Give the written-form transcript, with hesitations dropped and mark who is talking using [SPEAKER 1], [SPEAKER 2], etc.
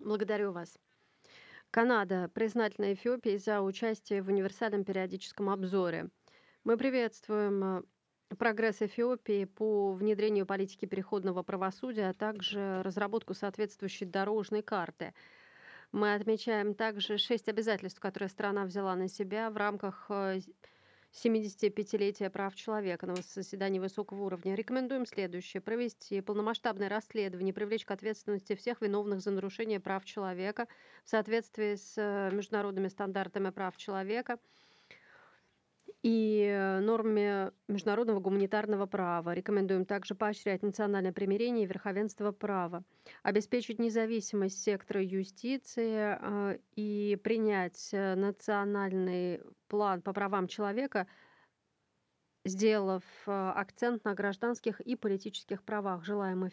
[SPEAKER 1] Благодарю вас. Канада признательна Эфиопии за участие в универсальном периодическом обзоре. Мы приветствуем прогресс Эфиопии по внедрению политики переходного правосудия, а также разработку соответствующей дорожной карты. Мы отмечаем также 6 обязательств, которые страна взяла на себя в рамках 75-летия прав человека на заседании высокого уровня. Рекомендуем следующее: провести полномасштабное расследование, привлечь к ответственности всех виновных за нарушение прав человека в соответствии с международными стандартами прав человека и нормами международного гуманитарного права. Рекомендуем также поощрять национальное примирение и верховенство права, обеспечить независимость сектора юстиции и принять национальный план по правам человека, сделав акцент на гражданских и политических правах. Желаем